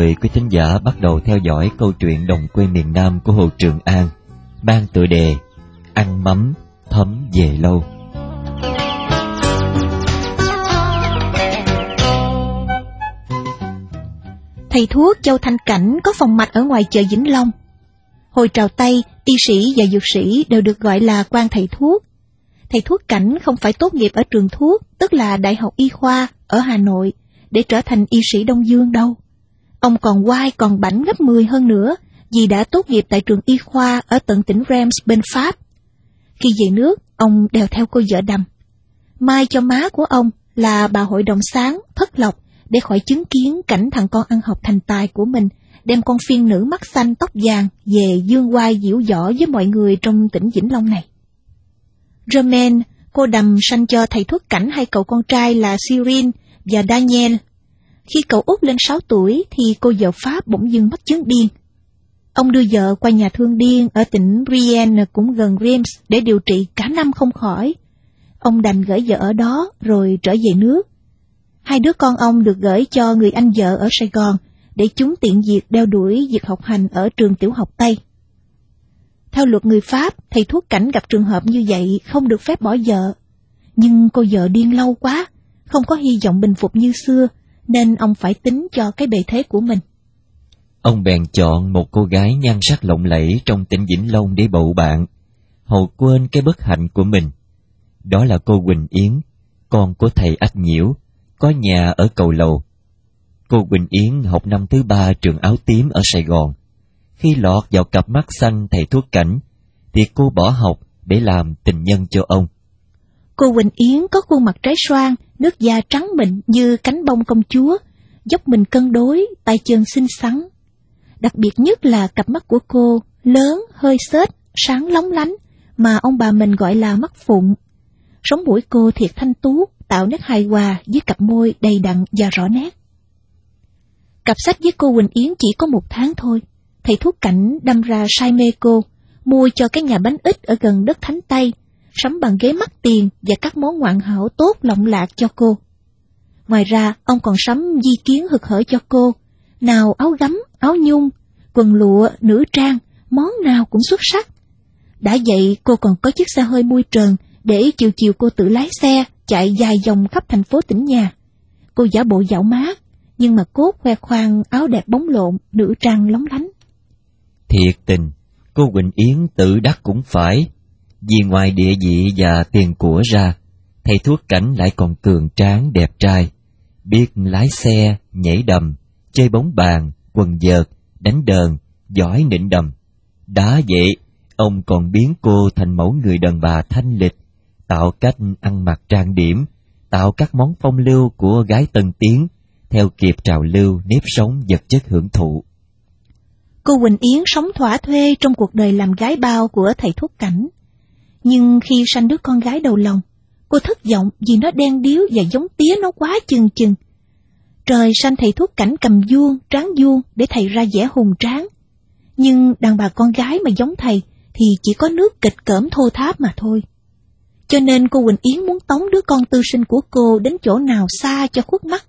mời quý thính giả bắt đầu theo dõi câu chuyện đồng quê miền Nam của Hồ Trường An, mang tựa đề Ăn mắm thấm về lâu. Thầy thuốc Châu Thanh Cảnh có phòng mạch ở ngoài chợ Vĩnh Long. Hồi trào Tây, y sĩ và dược sĩ đều được gọi là quan thầy thuốc. Thầy thuốc Cảnh không phải tốt nghiệp ở trường thuốc, tức là Đại học Y khoa ở Hà Nội, để trở thành y sĩ Đông Dương đâu. Ông còn oai còn bảnh gấp 10 hơn nữa, vì đã tốt nghiệp tại trường y khoa ở tận tỉnh Reims bên Pháp. Khi về nước, ông đèo theo cô vợ Đầm. Mai cho má của ông là bà hội đồng sáng, thất lộc, để khỏi chứng kiến cảnh thằng con ăn học thành tài của mình đem con phiên nữ mắt xanh tóc vàng về dương oai diễu võ với mọi người trong tỉnh Vĩnh Long này. Romain, cô Đầm sanh cho thầy thuốc Cảnh hai cậu con trai là Cyril và Daniel. Khi cậu út lên 6 tuổi thì cô vợ Pháp bỗng dưng mắc chứng điên. Ông đưa vợ qua nhà thương điên ở tỉnh Brienne cũng gần Reims để điều trị cả năm không khỏi. Ông đành gửi vợ ở đó rồi trở về nước. Hai đứa con ông được gửi cho người anh vợ ở Sài Gòn để chúng tiện việc đeo đuổi việc học hành ở trường tiểu học Tây. Theo luật người Pháp, thầy thuốc Cảnh gặp trường hợp như vậy không được phép bỏ vợ. Nhưng cô vợ điên lâu quá, không có hy vọng bình phục như xưa, nên ông phải tính cho cái bề thế của mình. Ông bèn chọn một cô gái nhan sắc lộng lẫy trong tỉnh Vĩnh Long để bầu bạn, hầu quên cái bất hạnh của mình. Đó là cô Quỳnh Yến, con của thầy Ách Nhiễu, có nhà ở Cầu Lầu. Cô Quỳnh Yến học năm thứ 3 trường áo tím ở Sài Gòn. Khi lọt vào cặp mắt xanh thầy thuốc Cảnh, thì cô bỏ học để làm tình nhân cho ông. Cô Quỳnh Yến có khuôn mặt trái xoan, nước da trắng mịn như cánh bông công chúa, dốc mình cân đối, tay chân xinh xắn. Đặc biệt nhất là cặp mắt của cô, lớn, hơi xếch, sáng lóng lánh, mà ông bà mình gọi là mắt phụng. Sống mũi cô thiệt thanh tú, tạo nét hài hòa với cặp môi đầy đặn và rõ nét. Cặp sách với cô Quỳnh Yến chỉ có 1 tháng thôi. Thầy thuốc Cảnh đâm ra say mê cô, mua cho cái nhà bánh ít ở gần đất Thánh Tây, sắm bằng ghế mắc tiền và các món ngoạn hảo tốt lộng lạc cho cô. Ngoài ra, ông còn sắm di kiến hực hở cho cô, nào áo gấm, áo nhung, quần lụa, nữ trang, món nào cũng xuất sắc. Đã vậy, cô còn có chiếc xe hơi mui trần để chiều chiều cô tự lái xe, chạy dài vòng khắp thành phố tỉnh nhà. Cô giả bộ dạo mát, nhưng mà cốt khoe khoang áo đẹp bóng lộn, nữ trang lóng lánh. Thiệt tình, cô Quỳnh Yến tự đắc cũng phải, vì ngoài địa vị và tiền của ra, thầy thuốc Cảnh lại còn cường tráng đẹp trai, biết lái xe, nhảy đầm, chơi bóng bàn, quần vợt, đánh đờn, giỏi nịnh đầm. Đã vậy, ông còn biến cô thành mẫu người đàn bà thanh lịch, tạo cách ăn mặc trang điểm, tạo các món phong lưu của gái tân tiến, theo kịp trào lưu nếp sống vật chất hưởng thụ. Cô Quỳnh Yến sống thỏa thuê trong cuộc đời làm gái bao của thầy thuốc Cảnh. Nhưng khi sanh đứa con gái đầu lòng, cô thất vọng vì nó đen điếu và giống tía nó quá chừng chừng. Trời sanh thầy thuốc Cảnh cầm vuông, tráng vuông để thầy ra vẻ hùng tráng. Nhưng đàn bà con gái mà giống thầy thì chỉ có nước kịch cỡm thô tháp mà thôi. Cho nên cô Quỳnh Yến muốn tống đứa con tư sinh của cô đến chỗ nào xa cho khuất mắt.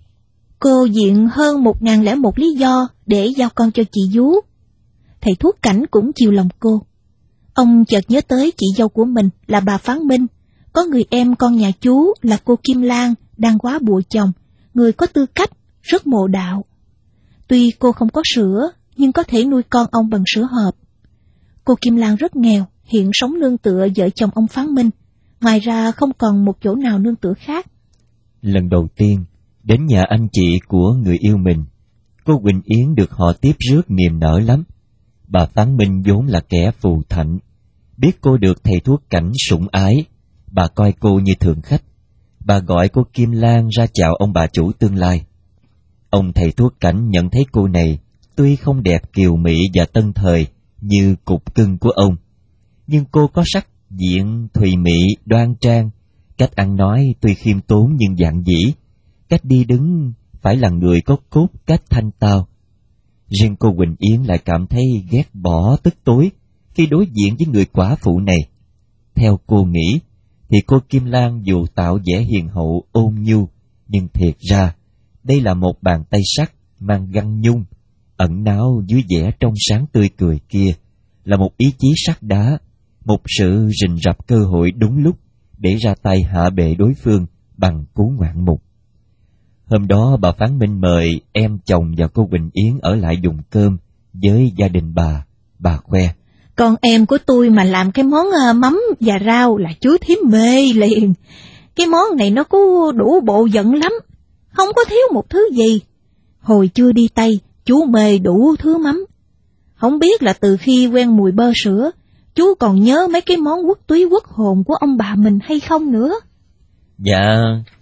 Cô diện hơn 1001 lý do để giao con cho chị vú. Thầy thuốc Cảnh cũng chiều lòng cô. Ông chợt nhớ tới chị dâu của mình là bà Phán Minh, có người em con nhà chú là cô Kim Lan đang quá bụa chồng, người có tư cách, rất mộ đạo. Tuy cô không có sữa, nhưng có thể nuôi con ông bằng sữa hộp. Cô Kim Lan rất nghèo, hiện sống nương tựa vợ chồng ông Phán Minh, ngoài ra không còn một chỗ nào nương tựa khác. Lần đầu tiên đến nhà anh chị của người yêu mình, cô Quỳnh Yến được họ tiếp rước niềm nở lắm. Bà Phán Minh vốn là kẻ phù thạnh, biết cô được thầy thuốc Cảnh sủng ái, bà coi cô như thượng khách. Bà gọi cô Kim Lan ra chào ông bà chủ tương lai. Ông thầy thuốc Cảnh nhận thấy cô này tuy không đẹp kiều mỹ và tân thời như cục cưng của ông, nhưng cô có sắc diện thùy mị đoan trang, cách ăn nói tuy khiêm tốn nhưng dạn dĩ, cách đi đứng phải là người có cốt cách thanh tao. Riêng cô Quỳnh Yến lại cảm thấy ghét bỏ tức tối khi đối diện với người quả phụ này. Theo cô nghĩ, thì cô Kim Lan dù tạo vẻ hiền hậu ôn nhu, nhưng thiệt ra đây là một bàn tay sắt mang găng nhung ẩn náu dưới vẻ trong sáng tươi cười kia là một ý chí sắt đá, một sự rình rập cơ hội đúng lúc để ra tay hạ bệ đối phương bằng cú ngoạn mục. Hôm đó bà Phán Minh mời em chồng và cô Quỳnh Yến ở lại dùng cơm với gia đình bà khoe: Con em của tôi mà làm cái món mắm và rau là chú thím mê liền. Cái món này nó có đủ bộ giận lắm, không có thiếu một thứ gì. Hồi chưa đi Tây, chú mê đủ thứ mắm. Không biết là từ khi quen mùi bơ sữa, chú còn nhớ mấy cái món quốc túy quốc hồn của ông bà mình hay không nữa? Dạ,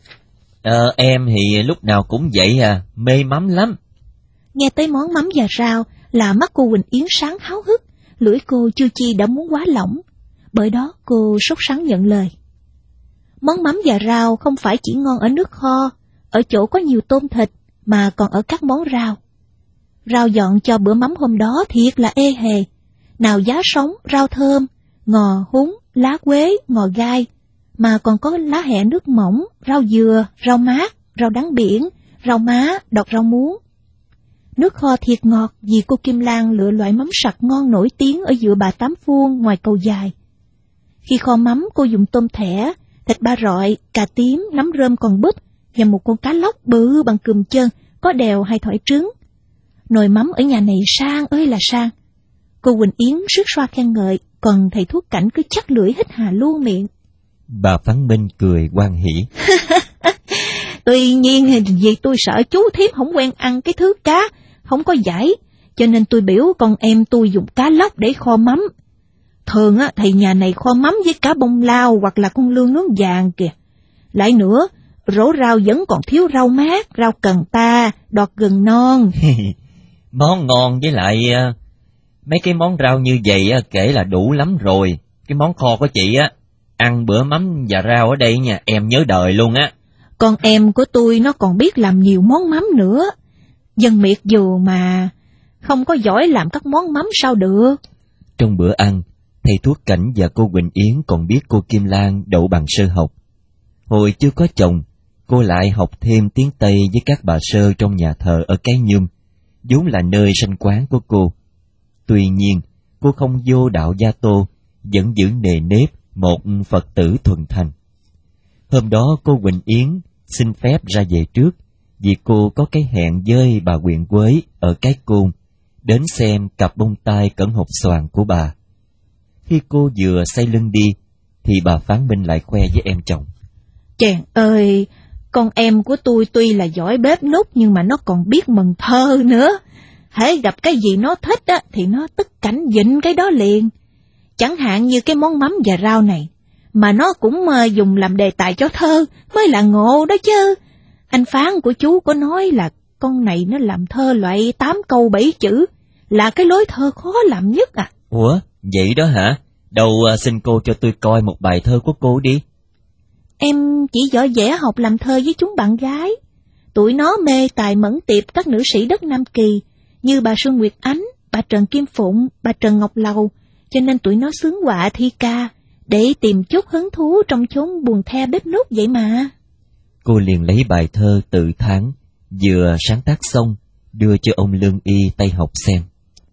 em thì lúc nào cũng vậy mê mắm lắm. Nghe tới món mắm và rau là mắt cô Quỳnh Yến sáng háo hức, lưỡi cô chưa chi đã muốn quá lỏng. Bởi đó cô sốt sắng nhận lời: Món mắm và rau không phải chỉ ngon ở nước kho, ở chỗ có nhiều tôm thịt, mà còn ở các món rau. Rau dọn cho bữa mắm hôm đó thiệt là ê hề. Nào giá sống, rau thơm, ngò húng, lá quế, ngò gai, mà còn có lá hẹ nước mỏng, rau dừa, rau mát, rau đắng biển, rau má, đọt rau muống. Nước kho thiệt ngọt vì cô Kim Lan lựa loại mắm sặc ngon nổi tiếng ở giữa Bà Tám Phuông ngoài cầu dài. Khi kho mắm, cô dùng tôm thẻ, thịt ba rọi, cà tím, nấm rơm còn búp và một con cá lóc bự bằng cùm chân, có đèo hay thỏi trứng. Nồi mắm ở nhà này sang ơi là sang. Cô Quỳnh Yến rước xoa khen ngợi, còn thầy thuốc Cảnh cứ chắc lưỡi hít hà luôn miệng. Bà Phán Minh cười hoan hỉ: Tuy nhiên vì tôi sợ chú thím không quen ăn cái thứ cá không có dải, cho nên tôi biểu con em tôi dùng cá lóc để kho mắm. Thường thì nhà này kho mắm với cá bông lao hoặc là con lươn nướng vàng kìa. Lại nữa, rổ rau vẫn còn thiếu rau mát, rau cần ta, đọt gừng non. Món ngon với lại mấy cái món rau như vậy kể là đủ lắm rồi. Cái món kho của chị ăn bữa mắm và rau ở đây nha, em nhớ đời luôn á. Con em của tôi nó còn biết làm nhiều món mắm nữa. Dân miệt dù mà không có giỏi làm các món mắm sao được. Trong bữa ăn, thầy thuốc Cảnh và cô Quỳnh Yến còn biết cô Kim Lan đậu bằng sơ học. Hồi chưa có chồng, cô lại học thêm tiếng Tây với các bà sơ trong nhà thờ ở Cái Nhum, vốn là nơi sanh quán của cô. Tuy nhiên, cô không vô đạo Gia Tô, vẫn giữ nề nếp một Phật tử thuần thành. Hôm đó cô Quỳnh Yến xin phép ra về trước, vì cô có cái hẹn với bà Quyền Quế ở Cái Côn, đến xem cặp bông tai cẩn hột xoàn của bà. Khi cô vừa xoay lưng đi, thì bà Phán Minh lại khoe với em chồng: Chàng ơi, con em của tôi tuy là giỏi bếp núc nhưng mà nó còn biết mần thơ nữa. Hễ gặp cái gì nó thích thì nó tức cảnh vịnh cái đó liền. Chẳng hạn như cái món mắm và rau này, mà nó cũng dùng làm đề tài cho thơ, mới là ngộ đó chứ. Anh Phán của chú có nói là con này nó làm thơ loại 8 câu 7 chữ, là cái lối thơ khó làm nhất à. Ủa, vậy đó hả? Đâu xin cô cho tôi coi một bài thơ của cô đi. Em chỉ giỏi vẽ học làm thơ với chúng bạn gái. Tụi nó mê tài mẫn tiệp các nữ sĩ đất Nam Kỳ, như bà Xuân Nguyệt Ánh, bà Trần Kim Phụng, bà Trần Ngọc Lầu, cho nên tụi nó xướng họa thi ca, để tìm chút hứng thú trong chốn buồn the bếp núc vậy mà. Cô liền lấy bài thơ tự tháng, vừa sáng tác xong, đưa cho ông Lương Y tay học xem.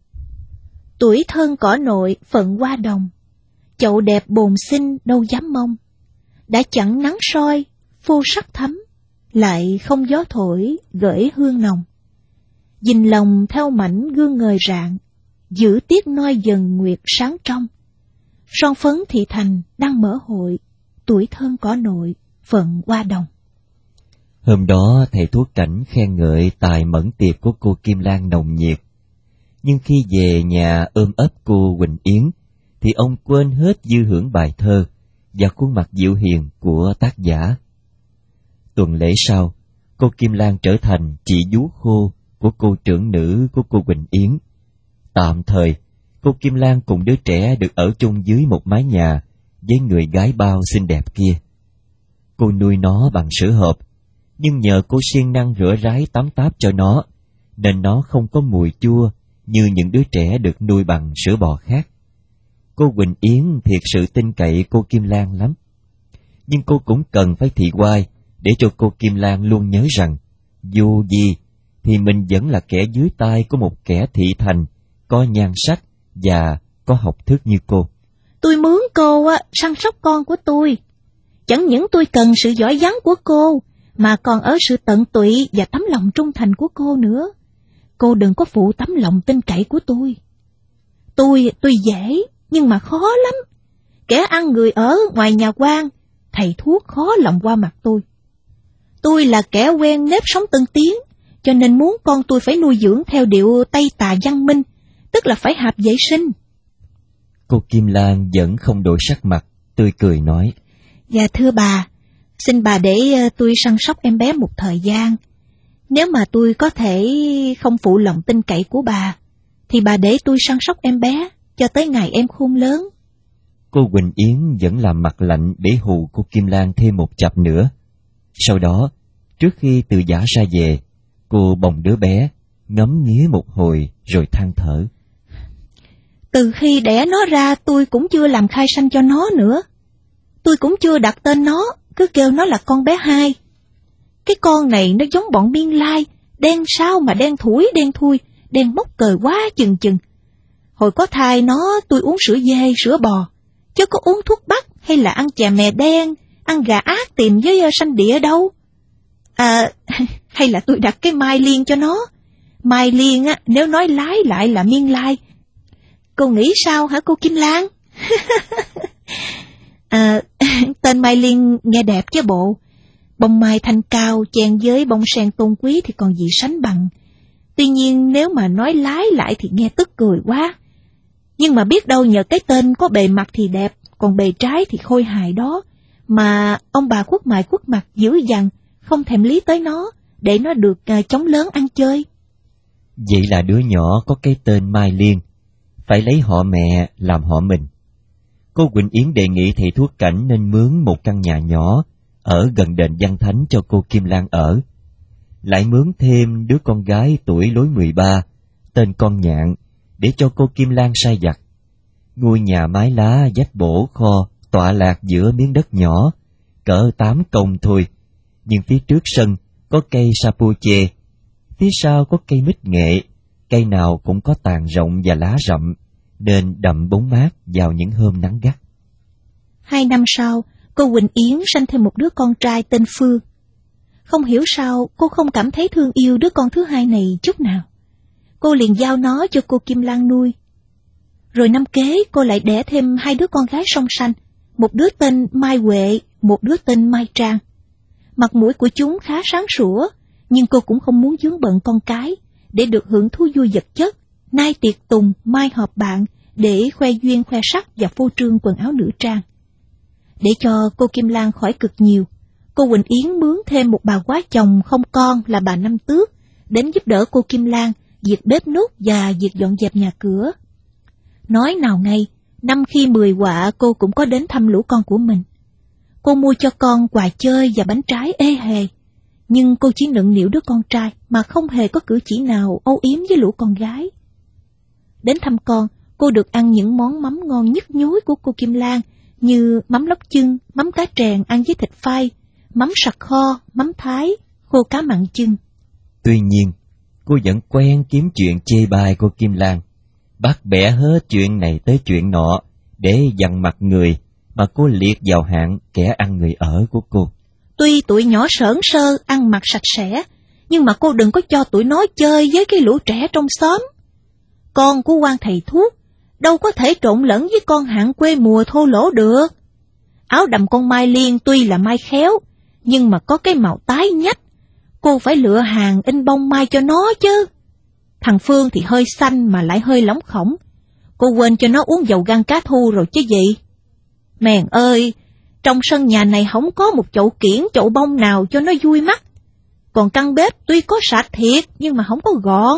Tuổi thân cỏ nội phận hoa đồng, chậu đẹp bồn xinh đâu dám mong. Đã chẳng nắng soi, phô sắc thắm, lại không gió thổi gửi hương nồng. Dình lòng theo mảnh gương ngời rạng, giữ tiết noi dần nguyệt sáng trong. Son phấn thị thành đang mở hội, tuổi thân cỏ nội phận hoa đồng. Hôm đó thầy thuốc Cảnh khen ngợi tài mẫn tiệp của cô Kim Lan nồng nhiệt. Nhưng khi về nhà ôm ấp cô Quỳnh Yến, thì ông quên hết dư hưởng bài thơ và khuôn mặt dịu hiền của tác giả. Tuần lễ sau, cô Kim Lan trở thành chị vú khô của cô trưởng nữ của cô Quỳnh Yến. Tạm thời, cô Kim Lan cùng đứa trẻ được ở chung dưới một mái nhà với người gái bao xinh đẹp kia. Cô nuôi nó bằng sữa hộp, nhưng nhờ cô siêng năng rửa ráy tắm táp cho nó, nên nó không có mùi chua như những đứa trẻ được nuôi bằng sữa bò khác. Cô Quỳnh Yến thiệt sự tin cậy cô Kim Lan lắm. Nhưng cô cũng cần phải thị oai để cho cô Kim Lan luôn nhớ rằng dù gì thì mình vẫn là kẻ dưới tay của một kẻ thị thành, có nhan sắc và có học thức như cô. Tôi mướn cô săn sóc con của tôi. Chẳng những tôi cần sự giỏi giắng của cô, mà còn ở sự tận tụy và tấm lòng trung thành của cô nữa. Cô đừng có phụ tấm lòng tin cậy của tôi. Tôi dễ, nhưng mà khó lắm. Kẻ ăn người ở ngoài nhà quan, thầy thuốc khó lòng qua mặt tôi. Tôi là kẻ quen nếp sống tân tiến, cho nên muốn con tôi phải nuôi dưỡng theo điệu Tây Tà văn minh, tức là phải hạp vệ sinh. Cô Kim Lan vẫn không đổi sắc mặt, tươi cười nói: Dạ thưa bà, xin bà để tôi săn sóc em bé một thời gian. Nếu mà tôi có thể không phụ lòng tin cậy của bà, thì bà để tôi săn sóc em bé cho tới ngày em khôn lớn. Cô Quỳnh Yến vẫn làm mặt lạnh để hù cô Kim Lan thêm một chặp nữa. Sau đó, trước khi từ giã ra về, cô bồng đứa bé, ngắm nghía một hồi rồi than thở: Từ khi đẻ nó ra tôi cũng chưa làm khai sanh cho nó nữa. Tôi cũng chưa đặt tên nó, cứ kêu nó là con bé Hai. Cái con này nó giống bọn Biên Lai, đen sao mà đen thủi đen thui, đen bốc cờ quá chừng chừng. Hồi có thai nó tôi uống sữa dê, sữa bò, chứ có uống thuốc bắc hay là ăn chè mè đen, ăn gà ác tìm với sanh địa đâu. Hay là tôi đặt cái Mai Liên cho nó. Mai Liên nếu nói lái lại là Miên Lai. Cô nghĩ sao hả cô Kim Lan? Tên Mai Liên nghe đẹp chứ bộ. Bông mai thanh cao chèn với bông sen tôn quý thì còn gì sánh bằng. Tuy nhiên nếu mà nói lái lại thì nghe tức cười quá. Nhưng mà biết đâu nhờ cái tên có bề mặt thì đẹp, còn bề trái thì khôi hài đó. Mà ông bà khuất mại khuất mặt dữ dằn, không thèm lý tới nó, để nó được chống lớn ăn chơi. Vậy là đứa nhỏ có cái tên Mai Liên, phải lấy họ mẹ làm họ mình. Cô Quỳnh Yến đề nghị thầy thuốc Cảnh nên mướn một căn nhà nhỏ ở gần đền Văn Thánh cho cô Kim Lan ở. Lại mướn thêm đứa con gái tuổi lối 13, tên con Nhạn, để cho cô Kim Lan sai vặt. Ngôi nhà mái lá vách bổ kho tọa lạc giữa miếng đất nhỏ, cỡ 8 công thôi, nhưng phía trước sân có cây sapuche, phía sau có cây mít nghệ, cây nào cũng có tàn rộng và lá rậm, nên đậm bóng mát vào những hôm nắng gắt. 2 năm sau, cô Quỳnh Yến sanh thêm một đứa con trai tên Phương. Không hiểu sao cô không cảm thấy thương yêu đứa con thứ hai này chút nào. Cô liền giao nó cho cô Kim Lan nuôi. Rồi năm kế cô lại đẻ thêm 2 đứa con gái song sanh, một đứa tên Mai Huệ, một đứa tên Mai Trang. Mặt mũi của chúng khá sáng sủa, nhưng cô cũng không muốn vướng bận con cái, để được hưởng thú vui vật chất, nay tiệc tùng, mai họp bạn, để khoe duyên khoe sắc và phô trương quần áo nữ trang. Để cho cô Kim Lan khỏi cực nhiều, cô Quỳnh Yến mướn thêm một bà quá chồng không con là bà Năm Tước, đến giúp đỡ cô Kim Lan việc bếp núc và việc dọn dẹp nhà cửa. Nói nào ngay, năm khi 10 quạ cô cũng có đến thăm lũ con của mình. Cô mua cho con quà chơi và bánh trái ê hề, nhưng cô chỉ nựng nịu đứa con trai mà không hề có cử chỉ nào âu yếm với lũ con gái. Đến thăm con, cô được ăn những món mắm ngon nhức nhối của cô Kim Lan, như mắm lóc chưng, mắm cá tràng ăn với thịt phai, mắm sặc kho, mắm thái, khô cá mặn chưng. Tuy nhiên, cô vẫn quen kiếm chuyện chê bai cô Kim Lan, bắt bẻ hết chuyện này tới chuyện nọ để dằn mặt người mà cô liệt vào hạng kẻ ăn người ở của cô. Tuy tụi nhỏ sởn sơ, ăn mặc sạch sẽ, nhưng mà cô đừng có cho tụi nó chơi với cái lũ trẻ trong xóm. Con của quan thầy thuốc đâu có thể trộn lẫn với con hạng quê mùa thô lỗ được. Áo đầm con Mai Liên tuy là mai khéo, nhưng mà có cái màu tái nhách. Cô phải lựa hàng in bông mai cho nó chứ. Thằng Phương thì hơi xanh mà lại hơi lóng khổng. Cô quên cho nó uống dầu gan cá thu rồi chứ gì. Mèn ơi, trong sân nhà này không có một chậu kiển, chậu bông nào cho nó vui mắt. Còn căn bếp tuy có sạch thiệt, nhưng mà không có gọn.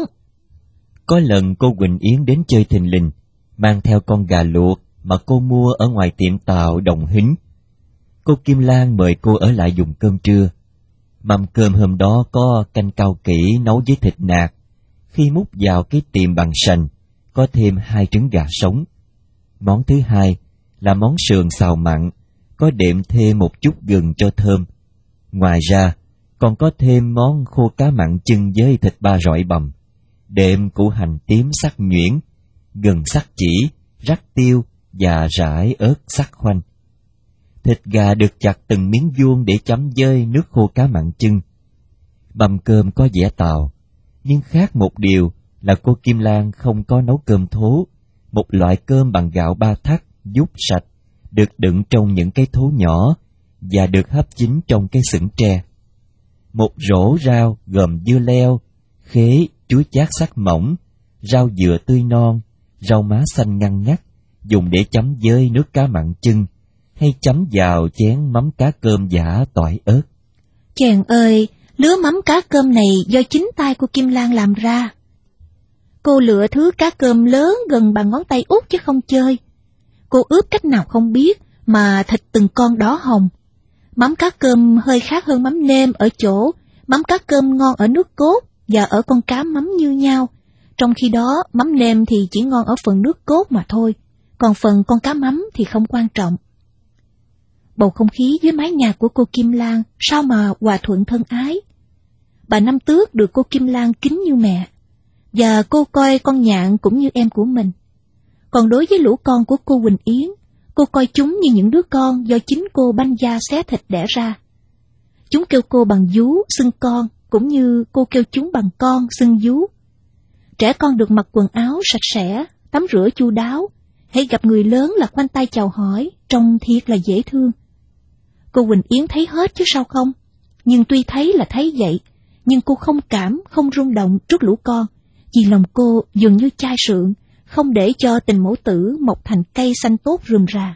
Có lần cô Quỳnh Yến đến chơi thình lình, mang theo con gà luộc mà cô mua ở ngoài tiệm tàu Đồng Hính. Cô Kim Lan mời cô ở lại dùng cơm trưa. Mâm cơm hôm đó có canh cau kỹ nấu với thịt nạc. Khi múc vào cái tiềm bằng sành, có thêm 2 trứng gà sống. Món thứ hai là món sườn xào mặn, có đệm thêm một chút gừng cho thơm. Ngoài ra, còn có thêm món khô cá mặn chưng với thịt ba rọi bằm, đệm củ hành tím sắc nhuyễn, gừng sắc chỉ, rắc tiêu và rải ớt sắc khoanh. Thịt gà được chặt từng miếng vuông để chấm với nước khô cá mặn chưng. Mâm cơm có vẻ tàu, nhưng khác một điều là cô Kim Lan không có nấu cơm thố, một loại cơm bằng gạo ba thắt, dút sạch, được đựng trong những cái thố nhỏ và được hấp chín trong cái xửng tre. Một rổ rau gồm dưa leo, khế, chuối chát sắc mỏng, rau dừa tươi non, rau má xanh ngăn ngắt, dùng để chấm với nước cá mặn chưng, hay chấm vào chén mắm cá cơm giả tỏi ớt. Chàng ơi, lứa mắm cá cơm này do chính tay cô Kim Lan làm ra. Cô lựa thứ cá cơm lớn gần bằng ngón tay út chứ không chơi. Cô ướp cách nào không biết mà thịt từng con đỏ hồng. Mắm cá cơm hơi khác hơn mắm nêm ở chỗ mắm cá cơm ngon ở nước cốt và ở con cá mắm như nhau. Trong khi đó mắm nêm thì chỉ ngon ở phần nước cốt mà thôi, còn phần con cá mắm thì không quan trọng. Bầu không khí dưới mái nhà của cô Kim Lan sao mà hòa thuận thân ái. Bà Năm Tước được cô Kim Lan kính như mẹ, và cô coi con Nhạn cũng như em của mình. Còn đối với lũ con của cô Quỳnh Yến, cô coi chúng như những đứa con do chính cô banh da xé thịt đẻ ra. Chúng kêu cô bằng vú, xưng con, cũng như cô kêu chúng bằng con, xưng vú. Trẻ con được mặc quần áo sạch sẽ, tắm rửa chu đáo, hãy gặp người lớn là khoanh tay chào hỏi, trông thiệt là dễ thương. Cô Quỳnh Yến thấy hết chứ sao không? Nhưng tuy thấy là thấy vậy, nhưng cô không cảm, không rung động trước lũ con, vì lòng cô dường như chai sượng, không để cho tình mẫu tử mọc thành cây xanh tốt rườm rà.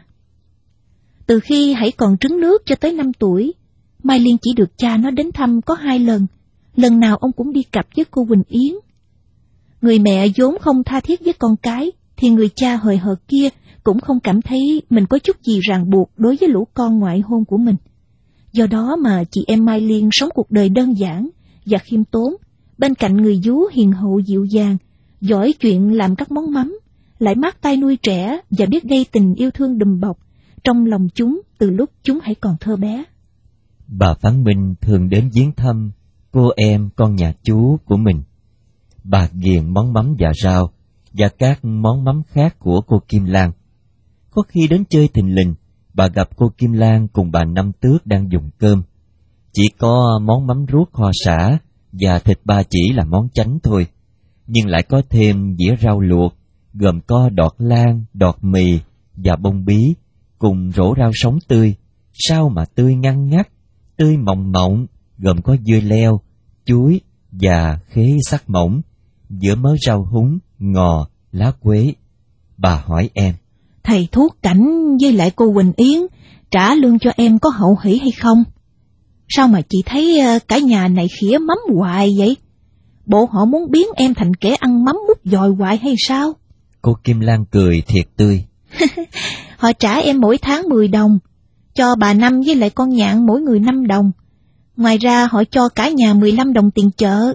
Từ khi hãy còn trứng nước cho tới 5 tuổi, Mai Liên chỉ được cha nó đến thăm có 2 lần, lần nào ông cũng đi cặp với cô Quỳnh Yến. Người mẹ vốn không tha thiết với con cái, thì người cha hời hợt kia cũng không cảm thấy mình có chút gì ràng buộc đối với lũ con ngoại hôn của mình. Do đó mà chị em Mai Liên sống cuộc đời đơn giản và khiêm tốn, bên cạnh người vú hiền hậu dịu dàng, giỏi chuyện làm các món mắm, lại mát tay nuôi trẻ và biết gây tình yêu thương đùm bọc trong lòng chúng từ lúc chúng hãy còn thơ bé. Bà Phán Minh thường đến viếng thăm cô em con nhà chú của mình. Bà ghiền món mắm và rau và các món mắm khác của cô Kim Lan. Có khi đến chơi thình lình, bà gặp cô Kim Lan cùng bà Năm Tước đang dùng cơm. Chỉ có món mắm ruốc kho sả và thịt ba chỉ là món chánh thôi, nhưng lại có thêm dĩa rau luộc, gồm có đọt lan, đọt mì và bông bí, cùng rổ rau sống tươi, sao mà tươi ngăn ngắt, tươi mọng mọng, gồm có dưa leo, chuối và khế sắc mỏng, giữa mớ rau húng, ngò, lá quế. Bà hỏi em: Thầy Thuốc Cảnh với lại cô Quỳnh Yến trả lương cho em có hậu hỷ hay không? Sao mà chị thấy cả nhà này khỉa mắm hoài vậy? Bộ họ muốn biến em thành kẻ ăn mắm mút dòi hoài hay sao? Cô Kim Lan cười thiệt tươi. Họ trả em mỗi tháng 10 đồng, cho bà Năm với lại con Nhạn mỗi người 5 đồng. Ngoài ra họ cho cả nhà 15 đồng tiền chợ.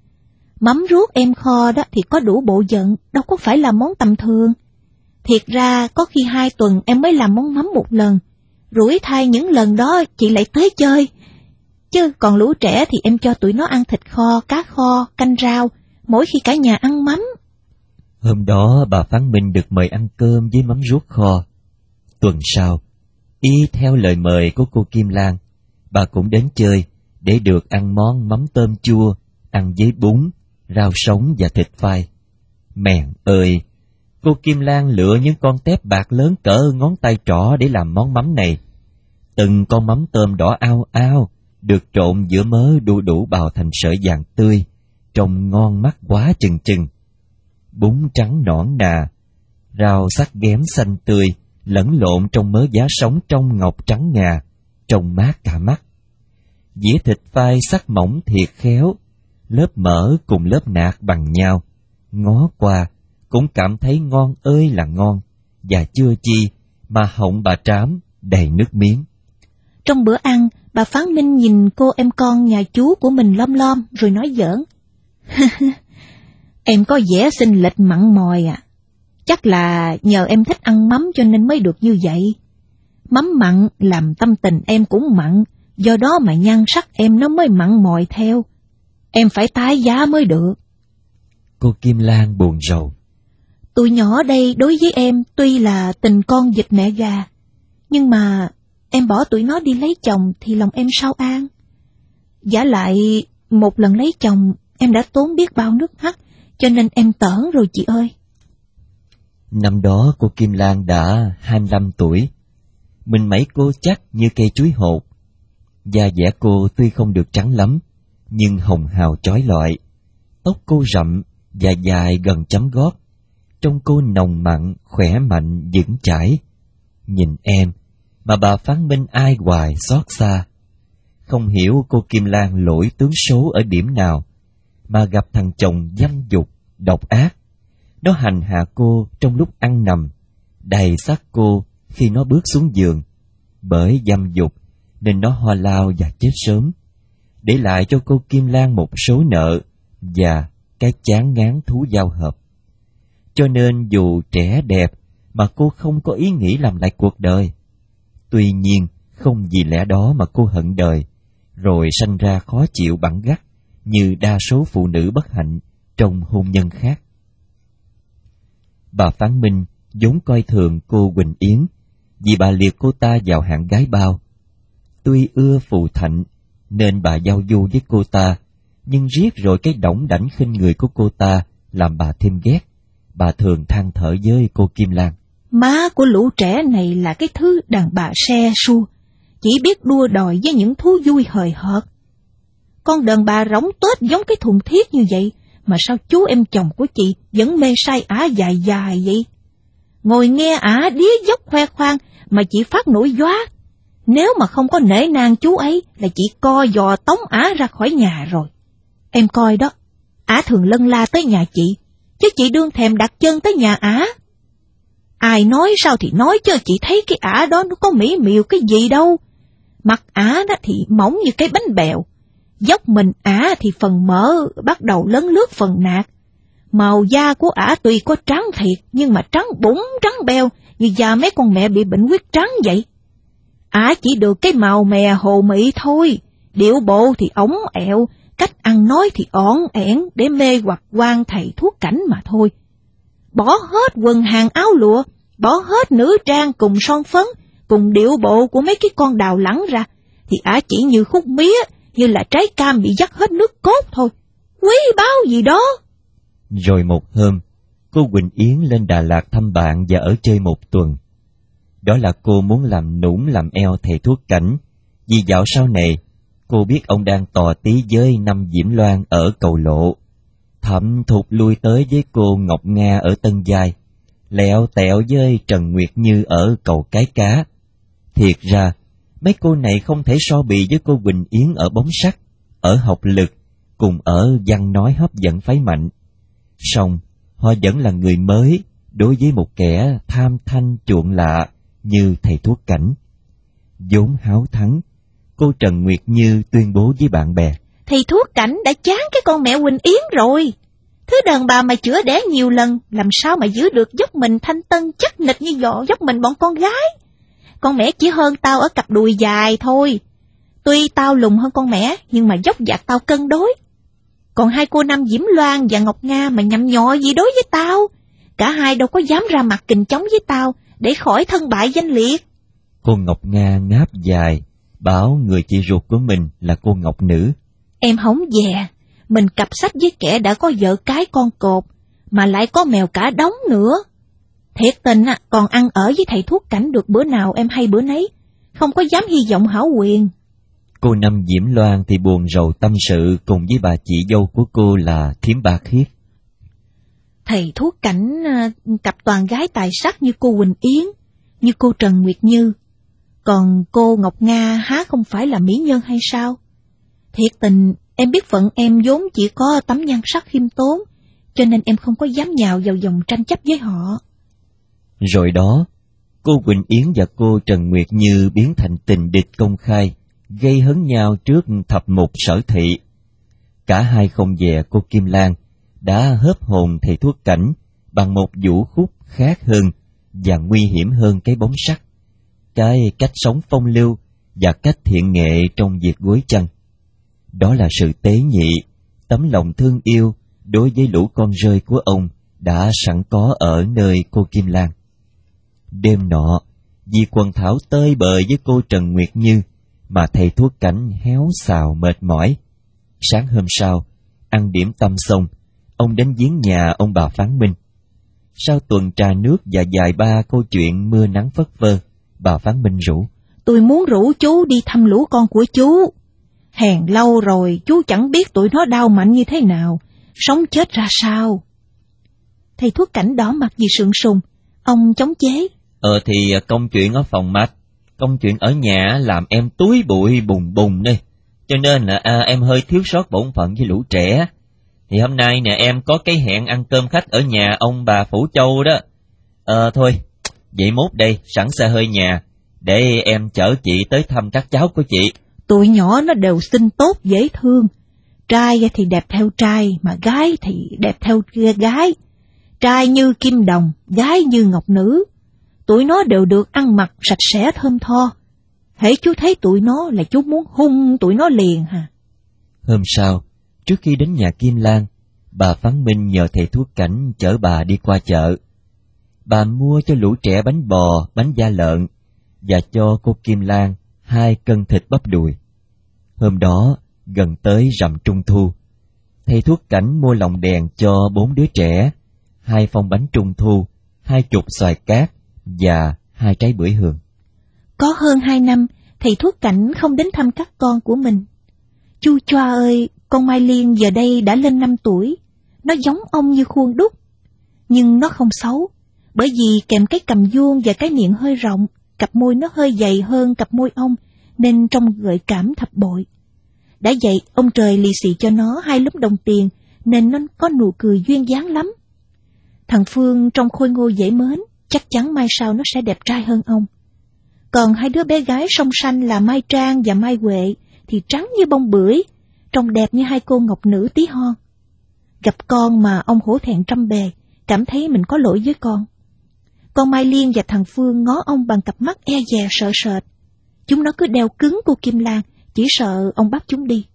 Mắm ruốc em kho đó thì có đủ bộ giận, đâu có phải là món tầm thường. Thiệt ra có khi 2 tuần em mới làm món mắm một lần, rủi thay những lần đó chị lại tới chơi. Chứ còn lũ trẻ thì em cho tụi nó ăn thịt kho, cá kho, canh rau, mỗi khi cả nhà ăn mắm. Hôm đó bà Phán Minh được mời ăn cơm với mắm ruốc kho. Tuần sau, y theo lời mời của cô Kim Lan, bà cũng đến chơi để được ăn món mắm tôm chua, ăn với bún, rau sống và thịt phai. Mèn ơi! Cô Kim Lan lựa những con tép bạc lớn cỡ ngón tay trỏ để làm món mắm này. Từng con mắm tôm đỏ ao ao, được trộn giữa mớ đu đủ bào thành sợi vàng tươi, trông ngon mắt quá chừng chừng. Bún trắng nõn nà, rau sắc ghém xanh tươi, lẫn lộn trong mớ giá sống trong ngọc trắng ngà, trông mát cả mắt. Dĩa thịt phai sắc mỏng thiệt khéo, lớp mỡ cùng lớp nạc bằng nhau, ngó qua cũng cảm thấy ngon ơi là ngon, và chưa chi mà họng bà Trám đầy nước miếng. Trong bữa ăn, bà Phán Minh nhìn cô em con nhà chú của mình lom lom rồi nói giỡn. Em có vẻ xinh lịch mặn mòi à. Chắc là nhờ em thích ăn mắm cho nên mới được như vậy. Mắm mặn làm tâm tình em cũng mặn, Do đó mà nhan sắc em nó mới mặn mòi theo. Em phải tái giá mới được. Cô Kim Lan buồn rầu. Tụi nhỏ đây đối với em tuy là tình con vịt mẹ gà, nhưng mà em bỏ tụi nó đi lấy chồng thì lòng em sao an. Vả lại, một lần lấy chồng em đã tốn biết bao nước mắt, cho nên em tởn rồi chị ơi. Năm đó cô Kim Lan đã 25 tuổi. Mình mấy cô chắc như cây chuối hột. Da dẻ cô tuy không được trắng lắm, nhưng hồng hào chói lọi. Tóc cô rậm và dài gần chấm gót. Trông cô nồng mặn, khỏe mạnh, vững chãi. Nhìn em, mà bà Phán Minh ai hoài xót xa. Không hiểu cô Kim Lan lỗi tướng số ở điểm nào, mà gặp thằng chồng dâm dục, độc ác. Nó hành hạ cô trong lúc ăn nằm, đầy xác cô khi nó bước xuống giường. Bởi dâm dục nên nó ho lao và chết sớm, để lại cho cô Kim Lan một số nợ và cái chán ngán thú giao hợp. Cho nên dù trẻ đẹp mà cô không có ý nghĩ làm lại cuộc đời. Tuy nhiên không vì lẽ đó mà cô hận đời, rồi sanh ra khó chịu bẵng gắt như đa số phụ nữ bất hạnh trong hôn nhân khác. Bà Phán Minh vốn coi thường cô Quỳnh Yến, vì bà liệt cô ta vào hạng gái bao. Tuy ưa phù thạnh nên bà giao du với cô ta, nhưng riết rồi cái đỏng đảnh khinh người của cô ta làm bà thêm ghét. Bà thường than thở với cô Kim Lan. Má của lũ trẻ này là cái thứ đàn bà xe xu, chỉ biết đua đòi với những thú vui hời hợt. Con đàn bà rỗng tuếch giống cái thùng thiết như vậy, mà sao chú em chồng của chị vẫn mê say ả dài dài vậy? Ngồi nghe ả đía dốc khoe khoang mà chị phát nổi dóa. Nếu mà không có nể nang chú ấy là chị co giò tống ả ra khỏi nhà rồi. Em coi đó, ả thường lân la tới nhà chị, chứ chị đương thèm đặt chân tới nhà ả. Ai nói sao thì nói, chứ chị thấy cái ả đó nó có mỹ miều cái gì đâu. Mặt ả đó thì mỏng như cái bánh bèo, dốc mình ả thì phần mỡ bắt đầu lấn lướt phần nạc. Màu da của ả tuy có trắng thiệt, nhưng mà trắng bụng trắng beo, như da mấy con mẹ bị bệnh huyết trắng vậy. Ả chỉ được cái màu mè hồ mị thôi, điệu bộ thì ống ẹo, cách ăn nói thì ỏn ẻn để mê hoặc quan thầy thuốc cảnh mà thôi. Bỏ hết quần hàng áo lụa, bỏ hết nữ trang cùng son phấn, cùng điệu bộ của mấy cái con đào lẳng ra, thì ả chỉ như khúc mía, như là trái cam bị dắt hết nước cốt thôi. Quý báu gì đó. Rồi một hôm, cô Quỳnh Yến lên Đà Lạt thăm bạn và ở chơi một tuần. Đó là cô muốn làm nũng làm eo thầy thuốc cảnh, vì dạo sau này, cô biết ông đang tò tí với Năm Diễm Loan ở Cầu Lộ. Thẩm thụt lui tới với cô Ngọc Nga ở Tân Giai, lẹo tẹo với Trần Nguyệt Như ở Cầu Cái Cá. Thiệt ra, mấy cô này không thể so bì với cô Quỳnh Yến ở bóng sắc, ở học lực, cùng ở văn nói hấp dẫn phái mạnh. Song, họ vẫn là người mới đối với một kẻ tham thanh chuộng lạ như thầy thuốc cảnh. Vốn háo thắng, cô Trần Nguyệt Như tuyên bố với bạn bè: Thầy thuốc cảnh đã chán cái con mẹ Quỳnh Yến rồi. Thứ đàn bà mà chữa đẻ nhiều lần, làm sao mà giữ được dốc mình thanh tân chắc nịch như dốc mình bọn con gái. Con mẹ chỉ hơn tao ở cặp đùi dài thôi. Tuy tao lùn hơn con mẹ, nhưng mà dốc dạc tao cân đối. Còn hai cô Năm Diễm Loan và Ngọc Nga mà nhằm nhọ gì đối với tao. Cả hai đâu có dám ra mặt kình chống với tao, để khỏi thân bại danh liệt. Cô Ngọc Nga ngáp dài, bảo người chị ruột của mình là cô Ngọc Nữ. Em hổng dè, mình cặp sách với kẻ đã có vợ cái con cột, mà lại có mèo cả đống nữa. Thiệt tình còn ăn ở với thầy thuốc cảnh được bữa nào em hay bữa nấy, không có dám hy vọng hảo quyền. Cô Năm Diễm Loan thì buồn rầu tâm sự cùng với bà chị dâu của cô là Thiếm Ba Khiết. Thầy thuốc cảnh cặp toàn gái tài sắc như cô Quỳnh Yến, như cô Trần Nguyệt Như. Còn cô Ngọc Nga há không phải là mỹ nhân hay sao? Thiệt tình, em biết phận em vốn chỉ có tấm nhan sắc khiêm tốn, cho nên em không có dám nhào vào dòng tranh chấp với họ. Rồi đó, cô Quỳnh Yến và cô Trần Nguyệt Như biến thành tình địch công khai, gây hấn nhau trước thập mục Sở Thị. Cả hai không dè cô Kim Lan đã hớp hồn thầy thuốc cảnh bằng một vũ khúc khác hơn và nguy hiểm hơn cái bóng sắc. Cái cách sống phong lưu và cách thiện nghệ trong việc gối chăn. Đó là sự tế nhị, tấm lòng thương yêu đối với lũ con rơi của ông đã sẵn có ở nơi cô Kim Lan. Đêm nọ, vì quần thảo tơi bời với cô Trần Nguyệt Như mà thầy thuốc Cảnh héo xào mệt mỏi. Sáng hôm sau, ăn điểm tâm xong, ông đến viếng nhà ông bà Phán Minh. Sau tuần trà nước và vài ba câu chuyện mưa nắng phất phơ, bà Phán Minh rủ: Tôi muốn rủ chú đi thăm lũ con của chú. Hèn lâu rồi chú chẳng biết tụi nó đau mạnh như thế nào, sống chết ra sao. Thầy thuốc Cảnh đỏ mặt vì sượng sùng, ông chống chế: Thì công chuyện ở phòng mạch, công chuyện ở nhà làm em túi bụi bùng bùng đây, cho nên là em hơi thiếu sót bổn phận với lũ trẻ. Thì hôm nay nè em có cái hẹn ăn cơm khách ở nhà ông bà Phủ Châu đó. Thôi, vậy mốt đây sẵn xe hơi nhà, để em chở chị tới thăm các cháu của chị. Tụi nhỏ nó đều xinh tốt dễ thương, trai thì đẹp theo trai, mà gái thì đẹp theo gái. Trai như kim đồng, gái như ngọc nữ. Tụi nó đều được ăn mặc sạch sẽ thơm tho. Hễ chú thấy tụi nó là chú muốn hung tụi nó liền hả? Hôm sau, trước khi đến nhà Kim Lan, bà Phán Minh nhờ thầy thuốc Cảnh chở bà đi qua chợ. Bà mua cho lũ trẻ bánh bò, bánh da lợn, và cho cô Kim Lan 2 cân thịt bắp đùi. Hôm đó, gần tới rằm Trung Thu, thầy thuốc Cảnh mua lồng đèn cho 4 đứa trẻ, 2 phong bánh Trung Thu, 20 xoài cát và 2 trái bưởi hường. Có hơn 2 năm, thầy thuốc Cảnh không đến thăm các con của mình. Chu choa ơi, con Mai Liên giờ đây đã lên 5 tuổi, nó giống ông như khuôn đúc. Nhưng nó không xấu, bởi vì kèm cái cằm vuông và cái miệng hơi rộng, cặp môi nó hơi dày hơn cặp môi ông, nên trông gợi cảm thập bội. Đã vậy, ông trời lì xì cho nó 2 lúm đồng tiền, nên nó có nụ cười duyên dáng lắm. Thằng Phương trông khôi ngô dễ mến, chắc chắn mai sau nó sẽ đẹp trai hơn ông. Còn 2 đứa bé gái song sanh là Mai Trang và Mai Huệ thì trắng như bông bưởi, trông đẹp như 2 cô ngọc nữ tí hon. Gặp con mà ông hổ thẹn trăm bề, cảm thấy mình có lỗi với con. Con Mai Liên và thằng Phương ngó ông bằng cặp mắt e dè sợ sệt. Chúng nó cứ đeo cứng cô Kim Lan, chỉ sợ ông bắt chúng đi.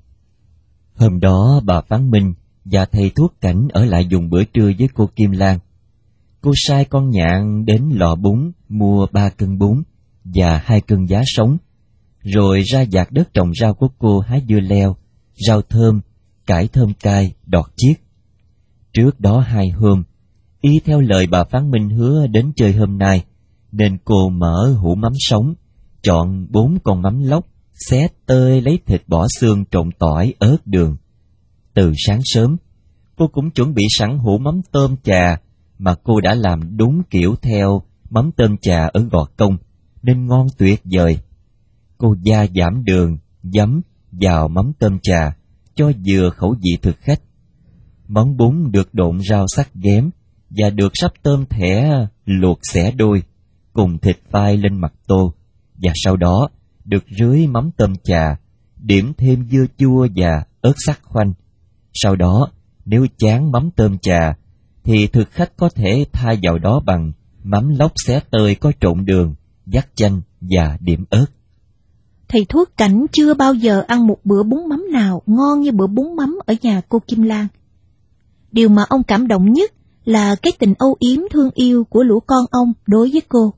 Hôm đó bà Phán Minh và thầy thuốc Cảnh ở lại dùng bữa trưa với cô Kim Lan. Cô sai con Nhạn đến lò bún mua 3 cân bún và 2 cân giá sống, rồi ra dạt đất trồng rau của cô hái dưa leo, rau thơm, cải thơm cay, đọt chiết. Trước đó 2 hôm, y theo lời bà Phán Minh hứa đến chơi hôm nay, nên cô mở hũ mắm sống, chọn 4 con mắm lóc, xé tơi lấy thịt bỏ xương trộn tỏi, ớt, đường. Từ sáng sớm, cô cũng chuẩn bị sẵn hũ mắm tôm chà, mà cô đã làm đúng kiểu theo mắm tôm chà ở Gò Công, nên ngon tuyệt vời. Cô gia giảm đường, giấm vào mắm tôm chà, cho vừa khẩu vị thực khách. Món bún được độn rau sắc ghém, và được sắp tôm thẻ luộc xẻ đôi, cùng thịt phai lên mặt tô, và sau đó được rưới mắm tôm chà, điểm thêm dưa chua và ớt sắc khoanh. Sau đó, nếu chán mắm tôm chà, thì thực khách có thể thay vào đó bằng mắm lóc xé tơi có trộn đường, dắt chanh và điểm ớt. Thầy thuốc Cảnh chưa bao giờ ăn một bữa bún mắm nào ngon như bữa bún mắm ở nhà cô Kim Lan. Điều mà ông cảm động nhất là cái tình âu yếm thương yêu của lũ con ông đối với cô.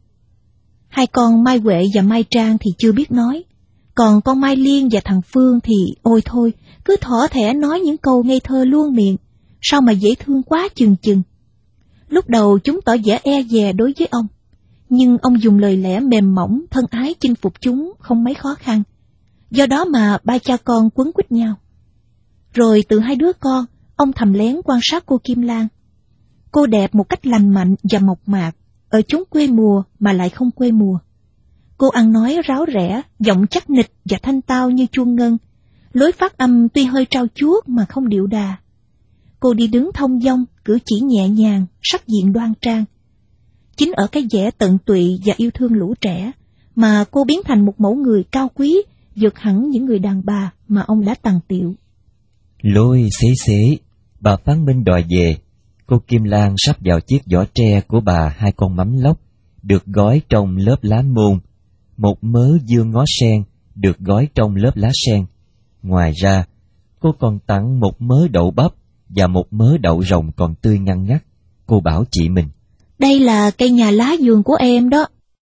2 con Mai Huệ và Mai Trang thì chưa biết nói, còn con Mai Liên và thằng Phương thì ôi thôi, cứ thỏ thẻ nói những câu ngây thơ luôn miệng, sao mà dễ thương quá chừng chừng. Lúc đầu chúng tỏ vẻ e dè đối với ông, nhưng ông dùng lời lẽ mềm mỏng, thân ái chinh phục chúng không mấy khó khăn. Do đó mà 3 cha con quấn quýt nhau. Rồi từ 2 đứa con, ông thầm lén quan sát cô Kim Lan. Cô đẹp một cách lành mạnh và mộc mạc, ở chốn quê mùa mà lại không quê mùa. Cô ăn nói ráo rẻ, giọng chắc nịch và thanh tao như chuông ngân. Lối phát âm tuy hơi trao chuốt mà không điệu đà. Cô đi đứng thong dong, cử chỉ nhẹ nhàng, sắc diện đoan trang. Chính ở cái vẻ tận tụy và yêu thương lũ trẻ mà cô biến thành một mẫu người cao quý, vượt hẳn những người đàn bà mà ông đã tằng tiệu. Lôi xế xế, bà Phán Minh đòi về. Cô Kim Lan sắp vào chiếc giỏ tre của bà 2 con mắm lóc, được gói trong lớp lá môn, một mớ dưa ngó sen được gói trong lớp lá sen. Ngoài ra, cô còn tặng một mớ đậu bắp và một mớ đậu rồng còn tươi ngăn ngắt. Cô bảo chị mình: Đây là cây nhà lá vườn của em đó.